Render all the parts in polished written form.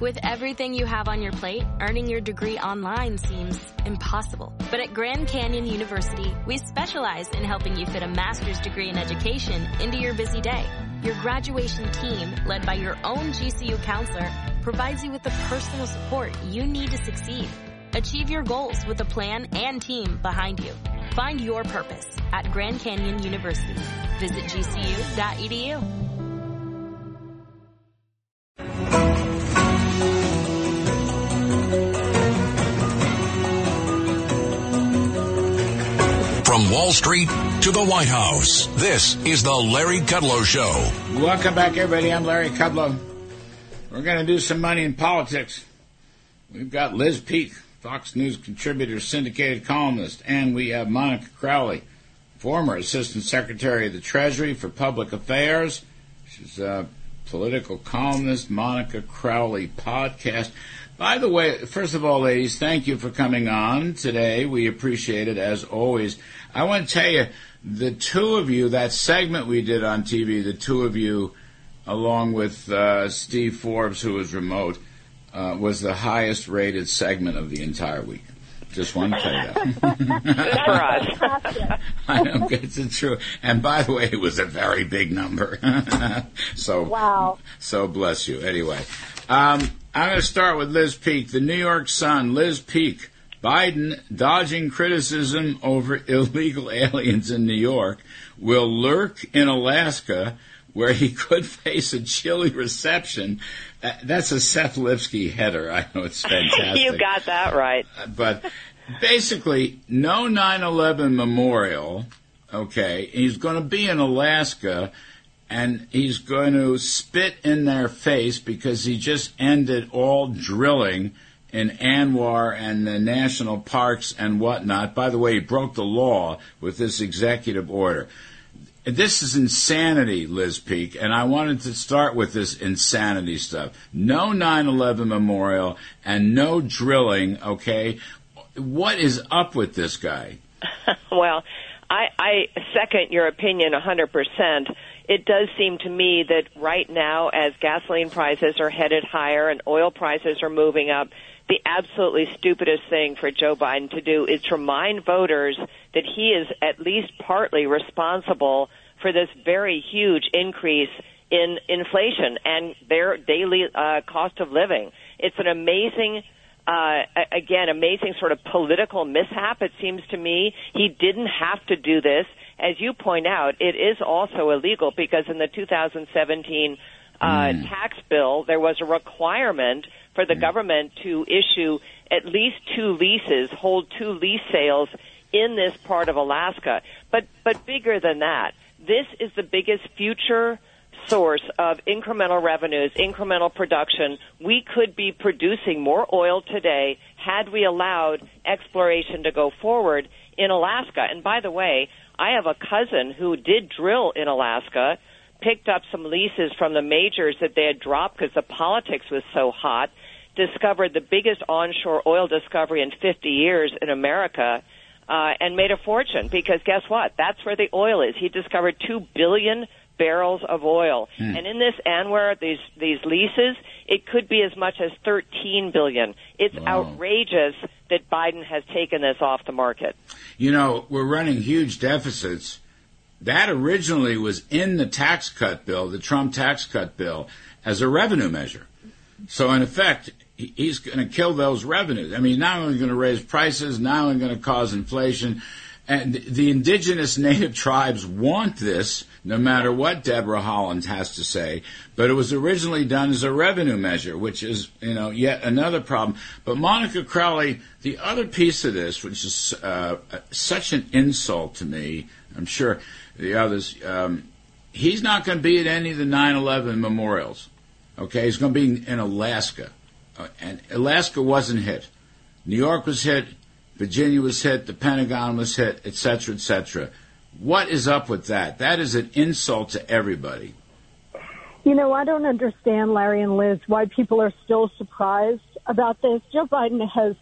With everything you have on your plate, earning your degree online seems impossible. But at Grand Canyon University, we specialize in helping you fit a master's degree in education into your busy day. Your graduation team, led by your own GCU counselor, provides you with the personal support you need to succeed. Achieve your goals with a plan and team behind you. Find your purpose at Grand Canyon University. Visit gcu.edu. From Wall Street to the White House, this is the Larry Kudlow Show. Welcome back, everybody. I'm Larry Kudlow. We're going to do some money in politics. We've got Liz Peek, Fox News contributor, syndicated columnist, and we have Monica Crowley, former Assistant Secretary of the Treasury for Public Affairs. She's a political columnist, Monica Crowley podcast. By the way, first of all, ladies, thank you for coming on today. We appreciate it, as always. I want to tell you, the two of you, that segment we did on TV, the two of you, along with Steve Forbes, who was remote, was the highest-rated segment of the entire week. Just want to tell you that. Good for us. I know, it's true. And by the way, it was a very big number. So, wow. So bless you. Anyway, I'm going to start with Liz Peek. The New York Sun, Liz Peek. Biden, dodging criticism over illegal aliens in New York, will lurk in Alaska, where he could face a chilly reception. That's a Seth Lipsky header. I know, it's fantastic. You got that right. But basically, no 9/11 memorial, okay? He's going to be in Alaska, and he's going to spit in their face because he just ended all drilling in Anwar and the national parks and whatnot. By the way, he broke the law with this executive order. This is insanity, Liz Peek, and I wanted to start with this insanity stuff. No 9/11 memorial and no drilling, okay? What is up with this guy? Well, I second your opinion 100%. It does seem to me that right now, as gasoline prices are headed higher and oil prices are moving up, the absolutely stupidest thing for Joe Biden to do is to remind voters that he is at least partly responsible for this very huge increase in inflation and their daily cost of living. It's an amazing, amazing sort of political mishap, it seems to me. He didn't have to do this. As you point out, it is also illegal because in the 2017 tax bill, there was a requirement for the government to issue at least 2 leases, hold 2 lease sales in this part of Alaska. But bigger than that, this is the biggest future source of incremental revenues, incremental production. We could be producing more oil today had we allowed exploration to go forward in Alaska. And by the way, I have a cousin who did drill in Alaska, picked up some leases from the majors that they had dropped because the politics was so hot, discovered the biggest onshore oil discovery in 50 years in America, and made a fortune because guess what? That's where the oil is. He discovered 2 billion barrels of oil. And in this Anwar, these leases, it could be as much as 13 billion. It's outrageous that Biden has taken this off the market. You know, we're running huge deficits. That originally was in the tax cut bill, the Trump tax cut bill, as a revenue measure. So, in effect, he's going to kill those revenues. I mean, not only going to raise prices, not only going to cause inflation. And the indigenous native tribes want this, no matter what Deborah Holland has to say. But it was originally done as a revenue measure, which is, you know, yet another problem. But Monica Crowley, the other piece of this, which is such an insult to me, I'm sure the others, he's not going to be at any of the 9/11 memorials. Okay, he's going to be in Alaska. And Alaska wasn't hit. New York was hit. Virginia was hit. The Pentagon was hit, et cetera, et cetera. What is up with that? That is an insult to everybody. You know, I don't understand, Larry and Liz, why people are still surprised about this. Joe Biden has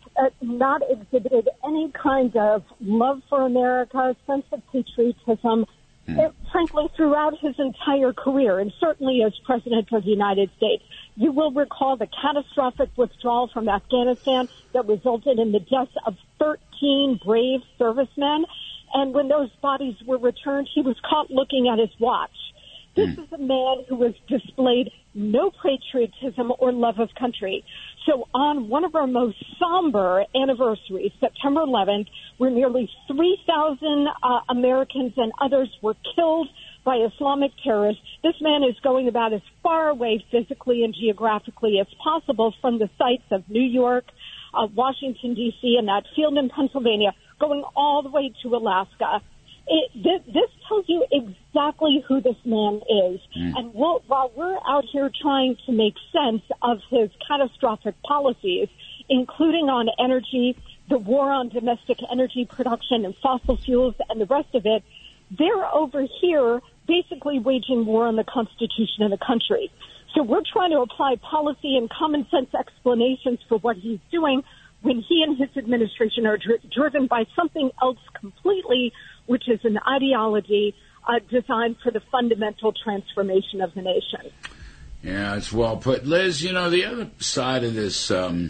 not exhibited any kind of love for America, sense of patriotism, frankly, throughout his entire career, and certainly as President of the United States. You will recall the catastrophic withdrawal from Afghanistan that resulted in the deaths of 13 brave servicemen. And when those bodies were returned, he was caught looking at his watch. This is a man who has displayed no patriotism or love of country. So on one of our most somber anniversaries, September 11th, where nearly 3,000 Americans and others were killed by Islamic terrorists, this man is going about as far away physically and geographically as possible from the sites of New York, Washington, D.C., and that field in Pennsylvania, going all the way to Alaska. This tells you exactly who this man is. And while we're out here trying to make sense of his catastrophic policies, including on energy, the war on domestic energy production and fossil fuels and the rest of it, they're over here basically waging war on the Constitution of the country. So we're trying to apply policy and common sense explanations for what he's doing when he and his administration are driven by something else completely, which is an ideology designed for the fundamental transformation of the nation. Yeah, it's well put. Liz, you know, the other side of this,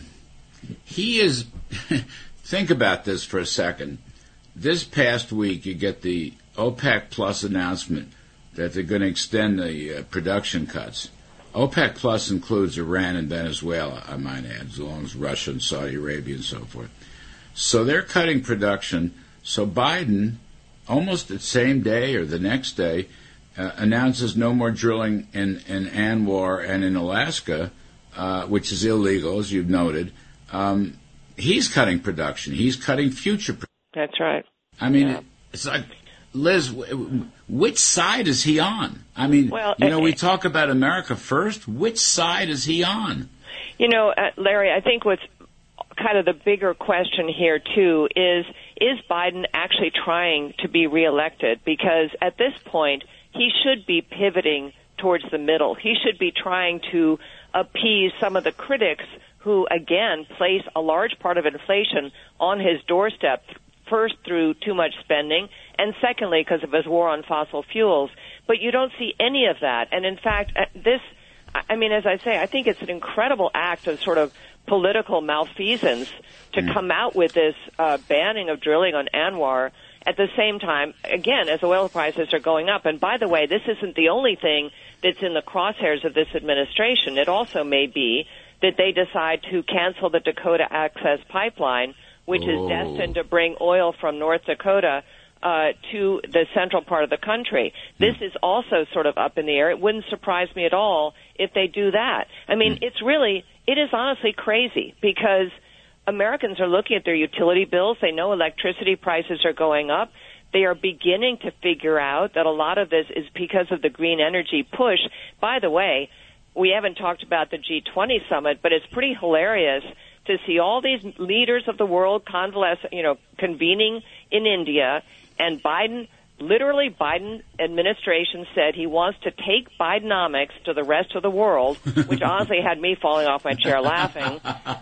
he is, think about this for a second. This past week, you get the OPEC Plus announcement that they're going to extend the production cuts. OPEC Plus includes Iran and Venezuela, I might add, as long as Russia and Saudi Arabia and so forth. So they're cutting production. So Biden, almost the same day or the next day, announces no more drilling in ANWR and in Alaska, which is illegal, as you've noted. He's cutting production. He's cutting future production. That's right. I mean, It's like, Liz, which side is he on? I mean, we talk about America first. Which side is he on? You know, Larry, I think what's kind of the bigger question here, too, is Biden actually trying to be reelected? Because at this point, he should be pivoting towards the middle. He should be trying to appease some of the critics who, again, place a large part of inflation on his doorstep, first through too much spending, and secondly because of his war on fossil fuels. But you don't see any of that. And in fact, as I say, I think it's an incredible act of sort of political malfeasance to come out with this banning of drilling on ANWR at the same time, again, as oil prices are going up. And by the way, this isn't the only thing that's in the crosshairs of this administration. It also may be that they decide to cancel the Dakota Access Pipeline, which is destined to bring oil from North Dakota to the central part of the country. This is also sort of up in the air. It wouldn't surprise me at all if they do that. I mean, it is honestly crazy because Americans are looking at their utility bills. They know electricity prices are going up. They are beginning to figure out that a lot of this is because of the green energy push. By the way, we haven't talked about the G20 summit, but it's pretty hilarious to see all these leaders of the world convening in India, and Biden administration said he wants to take Bidenomics to the rest of the world, which honestly had me falling off my chair laughing.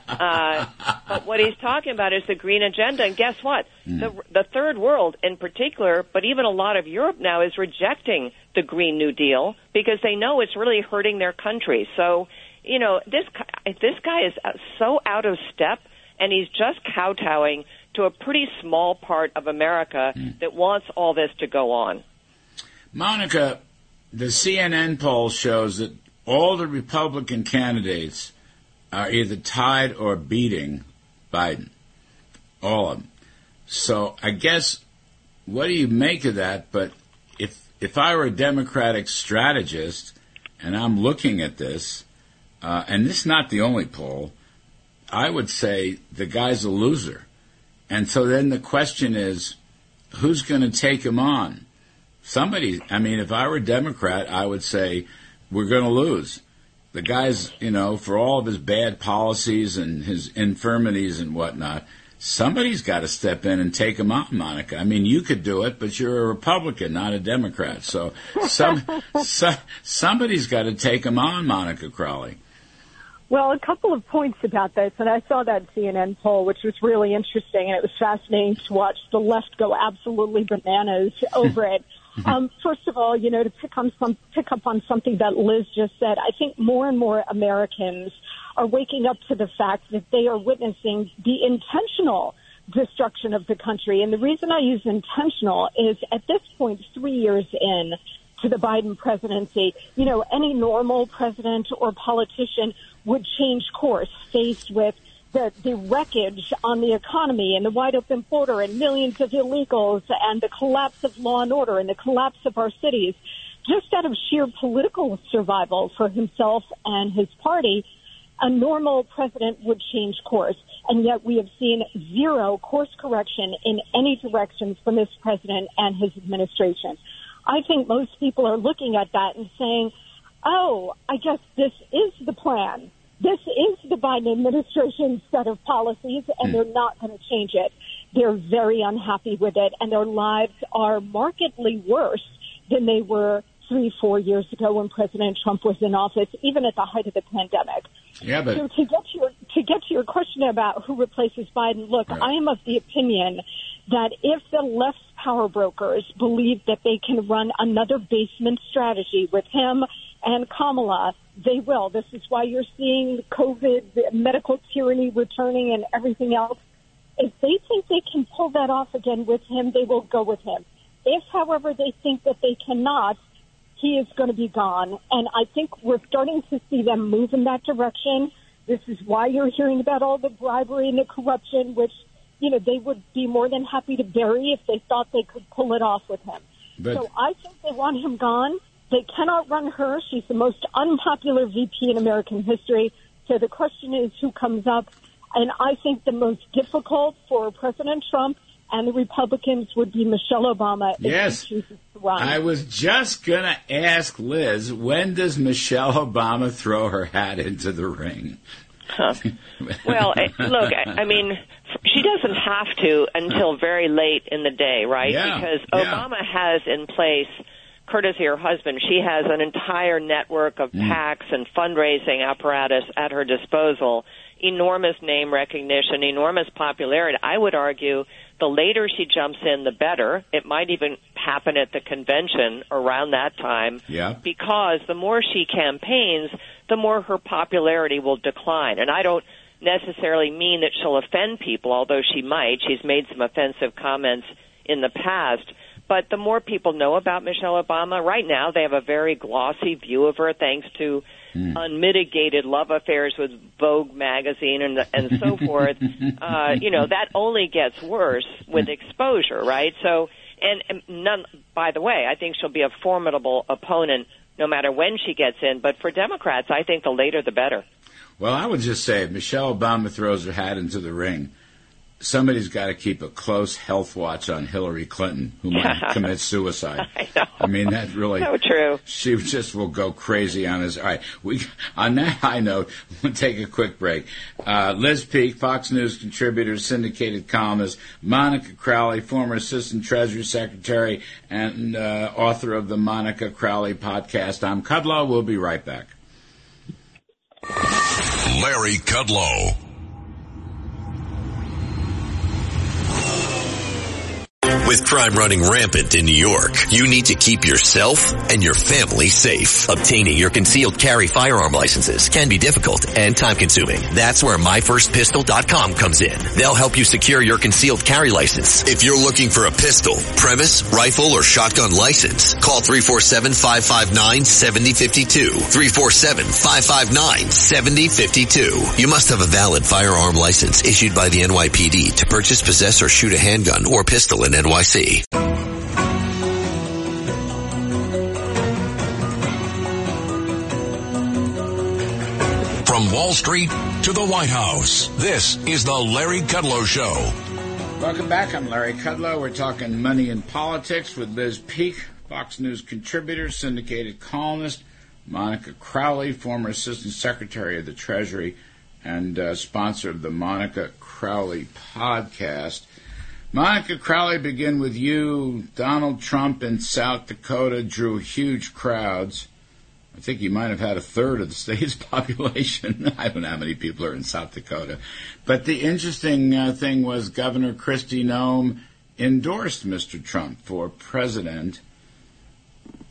But what he's talking about is the green agenda, and guess what? The third world in particular, but even a lot of Europe now, is rejecting the Green New Deal because they know it's really hurting their country. So, you know, this guy is so out of step, and he's just kowtowing to a pretty small part of America that wants all this to go on. Monica, the CNN poll shows that all the Republican candidates are either tied or beating Biden. All of them. So I guess, what do you make of that? But if I were a Democratic strategist and I'm looking at this, and this is not the only poll, I would say the guy's a loser. And so then the question is, who's going to take him on? Somebody, I mean, if I were a Democrat, I would say, we're going to lose. The guy's, for all of his bad policies and his infirmities and whatnot, somebody's got to step in and take him on, Monica. I mean, you could do it, but you're a Republican, not a Democrat. So somebody's got to take him on, Monica Crowley. Well, a couple of points about this, and I saw that CNN poll, which was really interesting, and it was fascinating to watch the left go absolutely bananas over it. First of all, to pick up on something that Liz just said, I think more and more Americans are waking up to the fact that they are witnessing the intentional destruction of the country. And the reason I use intentional is at this point, 3 years in to the Biden presidency, any normal president or politician would change course faced with the wreckage on the economy and the wide open border and millions of illegals and the collapse of law and order and the collapse of our cities. Just out of sheer political survival for himself and his party, a normal president would change course. And yet we have seen zero course correction in any direction from this president and his administration. I think most people are looking at that and saying, oh, I guess this is the plan. This is the Biden administration's set of policies, and they're not going to change it. They're very unhappy with it, and their lives are markedly worse than they were 3-4 years ago when President Trump was in office, even at the height of the pandemic. Yeah, but so to get to your question about who replaces Biden, look, right. I am of the opinion that if the left's power brokers believe that they can run another basement strategy with him and Kamala, they will. This is why you're seeing COVID, medical tyranny returning and everything else. If they think they can pull that off again with him, they will go with him. If, however, they think that they cannot, he is going to be gone. And I think we're starting to see them move in that direction. This is why you're hearing about all the bribery and the corruption, which, they would be more than happy to bury if they thought they could pull it off with him. So I think they want him gone. They cannot run her. She's the most unpopular VP in American history. So the question is who comes up. And I think the most difficult for President Trump and the Republicans would be Michelle Obama. Yes. If she chooses to run. I was just going to ask Liz, when does Michelle Obama throw her hat into the ring? Well, look, I mean, she doesn't have to until very late in the day, right? Yeah, because Obama has in place, courtesy of her husband, she has an entire network of PACs and fundraising apparatus at her disposal, enormous name recognition, enormous popularity. I would argue the later she jumps in, the better. It might even happen at the convention around that time, because the more she campaigns, the more her popularity will decline. And I don't necessarily mean that she'll offend people, although she might. She's made some offensive comments in the past. But the more people know about Michelle Obama, right now they have a very glossy view of her thanks to unmitigated love affairs with Vogue magazine and so forth. That only gets worse with exposure, right? So, by the way, I think she'll be a formidable opponent no matter when she gets in. But for Democrats, I think the later the better. Well, I would just say if Michelle Obama throws her hat into the ring, somebody's got to keep a close health watch on Hillary Clinton, who might commit suicide. I know. I mean, that really... So true. She just will go crazy on us. All right, on that high note, we'll take a quick break. Liz Peek, Fox News contributor, syndicated columnist, Monica Crowley, former Assistant Treasury Secretary and author of the Monica Crowley podcast. I'm Kudlow. We'll be right back. Larry Kudlow. With crime running rampant in New York, you need to keep yourself and your family safe. Obtaining your concealed carry firearm licenses can be difficult and time-consuming. That's where MyFirstPistol.com comes in. They'll help you secure your concealed carry license. If you're looking for a pistol, premise, rifle, or shotgun license, call 347-559-7052. 347-559-7052. You must have a valid firearm license issued by the NYPD to purchase, possess, or shoot a handgun or pistol in NYC. From Wall Street to the White House, this is the Larry Kudlow Show. Welcome back. I'm Larry Kudlow. We're talking money and politics with Liz Peek, Fox News contributor, syndicated columnist, Monica Crowley, former Assistant Secretary of the Treasury and sponsor of the Monica Crowley podcast. Monica Crowley, begin with you. Donald Trump in South Dakota drew huge crowds. I think he might have had a third of the state's population. I don't know how many people are in South Dakota. But the interesting thing was Governor Kristi Noem endorsed Mr. Trump for president.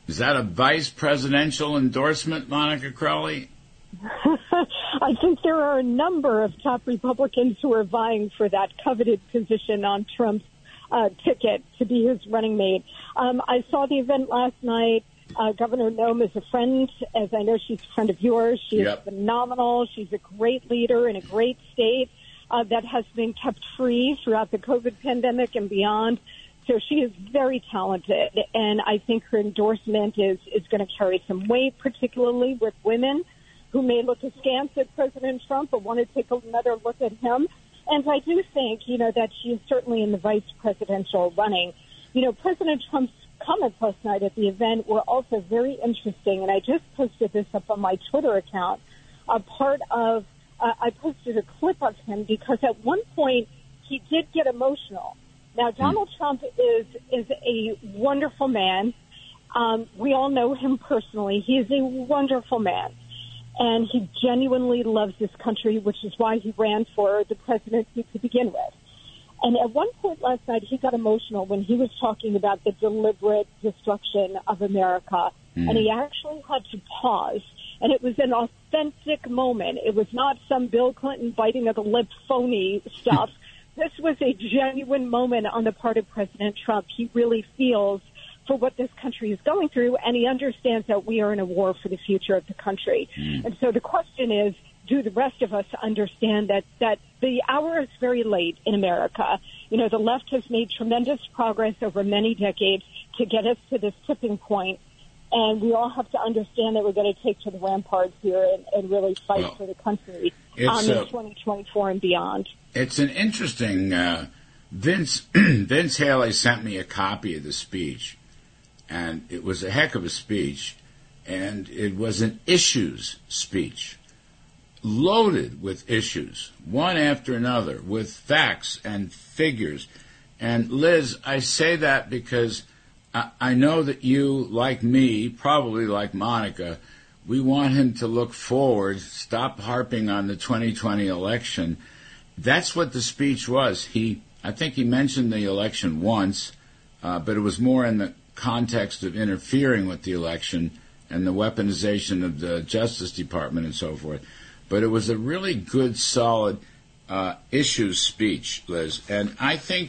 Is that a vice presidential endorsement, Monica Crowley? I think there are a number of top Republicans who are vying for that coveted position on Trump's ticket to be his running mate. I saw the event last night. Governor Noem is a friend, as I know she's a friend of yours. She is phenomenal. She's a great leader in a great state that has been kept free throughout the COVID pandemic and beyond. So she is very talented, and I think her endorsement is going to carry some weight, particularly with women who may look askance at President Trump but want to take another look at him. And I do think, that she is certainly in the vice presidential running. President Trump's comments last night at the event were also very interesting, and I just posted this up on my Twitter account. I posted a clip of him because at one point he did get emotional. Now, Donald Trump is a wonderful man. We all know him personally. He is a wonderful man, and he genuinely loves this country, which is why he ran for the presidency to begin with. And at one point last night, he got emotional when he was talking about the deliberate destruction of America, and he actually had to pause. And it was an authentic moment. It was not some Bill Clinton biting of the lip phony stuff. This was a genuine moment on the part of President Trump. He really feels for what this country is going through, and he understands that we are in a war for the future of the country. And so the question is, do the rest of us understand that the hour is very late in America? The left has made tremendous progress over many decades to get us to this tipping point, and we all have to understand that we're going to take to the ramparts here and really fight for the country in 2024 and beyond. It's an interesting, Vince Haley sent me a copy of the speech, and it was a heck of a speech, and it was an issues speech, loaded with issues, one after another, with facts and figures. And Liz, I say that because I know that you, like me, probably like Monica, we want him to look forward, stop harping on the 2020 election. That's what the speech was. I think he mentioned the election once, but it was more in the context of interfering with the election and the weaponization of the Justice Department and so forth. But it was a really good, solid issues speech, Liz. And I think,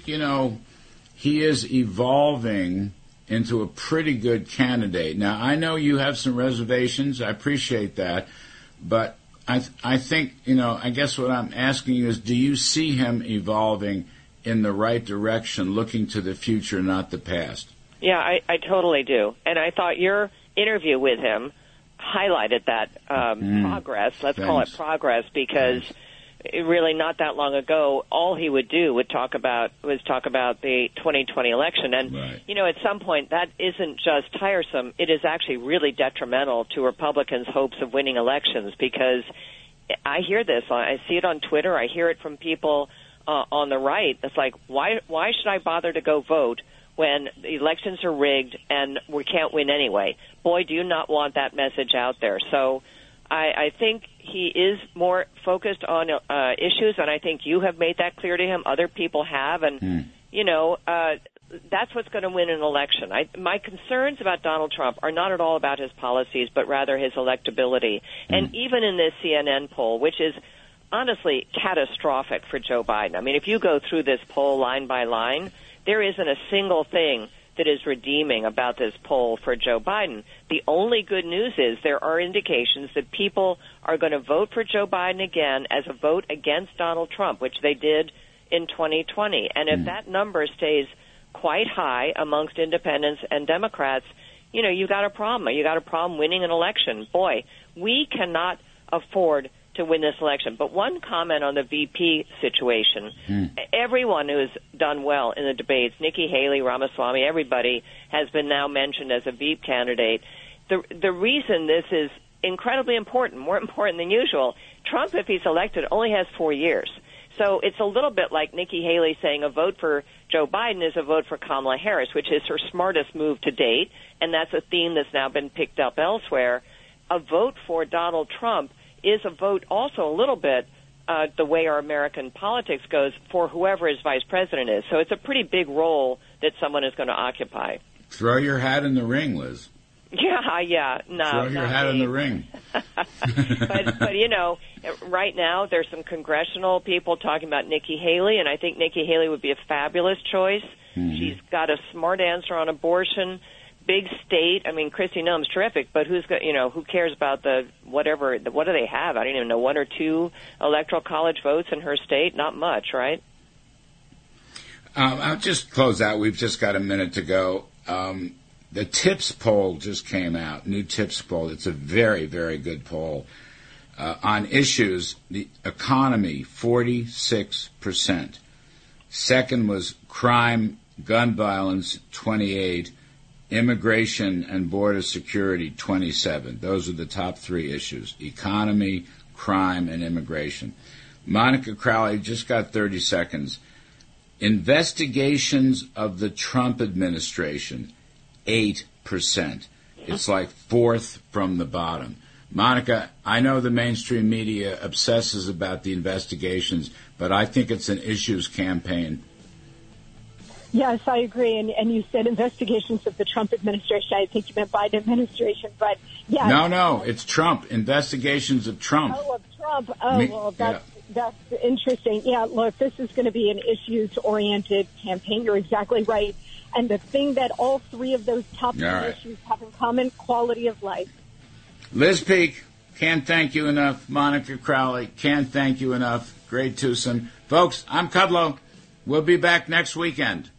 he is evolving into a pretty good candidate. Now, I know you have some reservations. I appreciate that. But I think, I guess what I'm asking you is, do you see him evolving in the right direction, looking to the future, not the past? Yeah, I totally do. And I thought your interview with him highlighted that progress. Let's call it progress, because really not that long ago, all he would do was talk about the 2020 election. And, at some point, that isn't just tiresome. It is actually really detrimental to Republicans' hopes of winning elections, because I hear this. I see it on Twitter. I hear it from people on the right. It's like, why should I bother to go vote when the elections are rigged and we can't win anyway? Boy, do you not want that message out there. So I think he is more focused on issues, and I think you have made that clear to him. Other people have, and, that's what's going to win an election. My concerns about Donald Trump are not at all about his policies, but rather his electability. And even in this CNN poll, which is honestly catastrophic for Joe Biden. I mean, if you go through this poll line by line, there isn't a single thing that is redeeming about this poll for Joe Biden. The only good news is there are indications that people are going to vote for Joe Biden again as a vote against Donald Trump, which they did in 2020. And if that number stays quite high amongst independents and Democrats, you got a problem. You got a problem winning an election. Boy, we cannot afford to win this election. But one comment on the VP situation. Everyone who's done well in the debates, Nikki Haley, Ramaswamy, everybody has been now mentioned as a VP candidate. The reason this is incredibly important, more important than usual, Trump, if he's elected, only has 4 years. So it's a little bit like Nikki Haley saying a vote for Joe Biden is a vote for Kamala Harris, which is her smartest move to date, and that's a theme that's now been picked up elsewhere. A vote for Donald Trump is a vote also a little bit the way our American politics goes for whoever his vice president is. So it's a pretty big role that someone is going to occupy. Throw your hat in the ring, Liz. Yeah. No, throw your hat in the ring. but you know, right now there's some congressional people talking about Nikki Haley, and I think Nikki Haley would be a fabulous choice. Mm-hmm. She's got a smart answer on abortion. Big state. I mean, Kristi Noem's terrific, but who cares about what do they have? I don't even know, 1 or 2 electoral college votes in her state? Not much, right? I'll just close out. We've just got a minute to go. The TIPS poll just came out, new TIPS poll. It's a very, very good poll. On issues, the economy, 46%. Second was crime, gun violence, 28%. Immigration and border security, 27%. Those are the top 3 issues: economy, crime, and immigration. Monica Crowley, just got 30 seconds. Investigations of the Trump administration, 8%. It's like 4th from the bottom. Monica, I know the mainstream media obsesses about the investigations, but I think it's an issues campaign. Yes, I agree. And you said investigations of the Trump administration. I think you meant Biden administration, but yeah. No, it's Trump. Investigations of Trump. Oh, of Trump. Oh, that's interesting. Yeah, look, this is going to be an issues-oriented campaign. You're exactly right. And the thing that all 3 of those top 3 issues have in common, quality of life. Liz Peek, can't thank you enough. Monica Crowley, can't thank you enough. Great twosome. Folks, I'm Kudlow. We'll be back next weekend.